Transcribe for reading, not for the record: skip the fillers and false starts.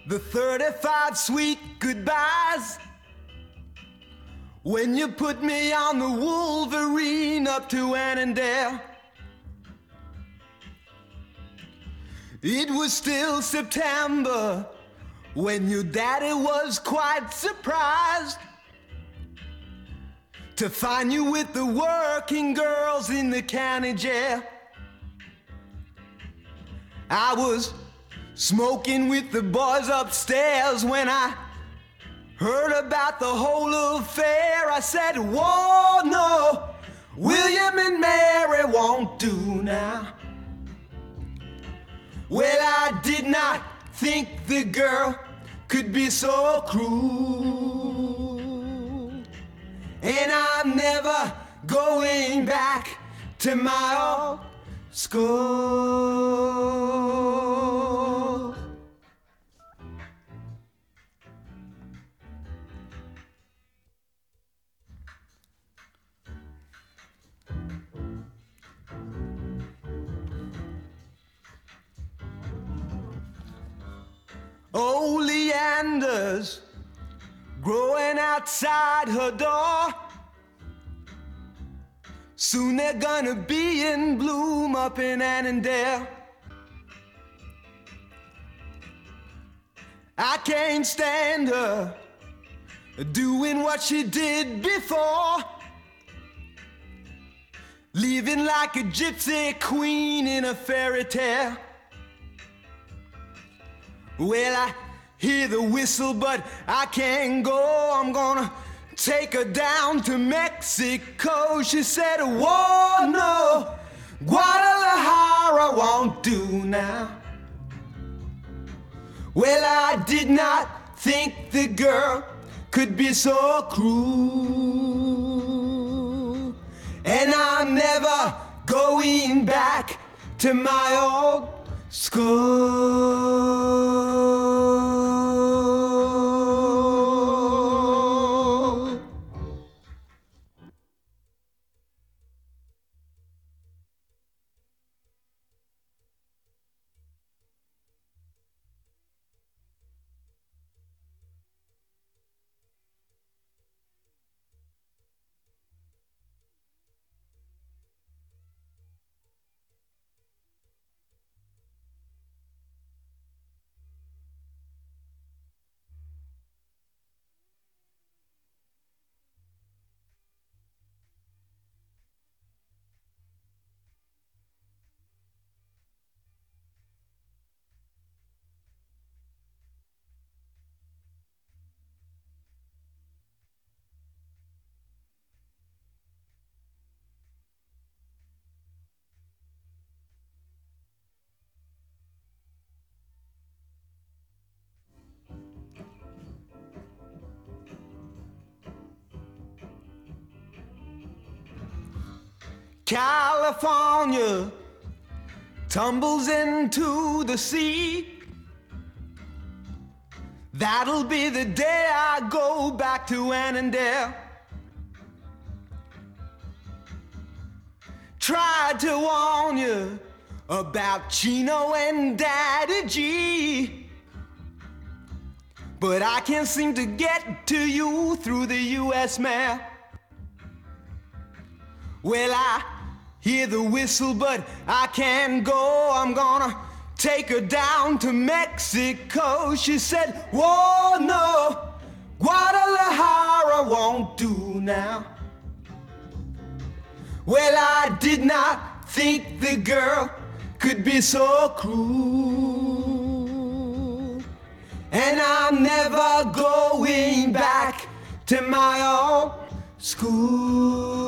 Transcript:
the 35 sweet goodbyes when you put me on the Wolverine up to Annandale. It was still September when your daddy was quite surprised to find you with the working girls in the county jail. I was smoking with the boys upstairs when I heard about the whole affair. I said, whoa, no, William and Mary won't do now. Well, I did not think the girl could be so cruel, and I'm never going back to my old school. Oleanders growing outside her door. Soon they're gonna be in bloom up in Annandale. I can't stand her doing what she did before, living like a gypsy queen in a fairy tale. Well, I hear the whistle, but I can't go. I'm gonna take her down to Mexico. She said, whoa, no, Guadalajara won't do now. Well, I did not think the girl could be so cruel, and I'm never going back to my old school. California tumbles into the sea. That'll be the day I go back to Annandale. Tried to warn you about Chino and Daddy G, but I can't seem to get to you through the US mail. Well, I hear the whistle, but I can't go. I'm gonna take her down to Mexico. She said, whoa, no, Guadalajara won't do now. Well, I did not think the girl could be so cruel, and I'm never going back to my old school.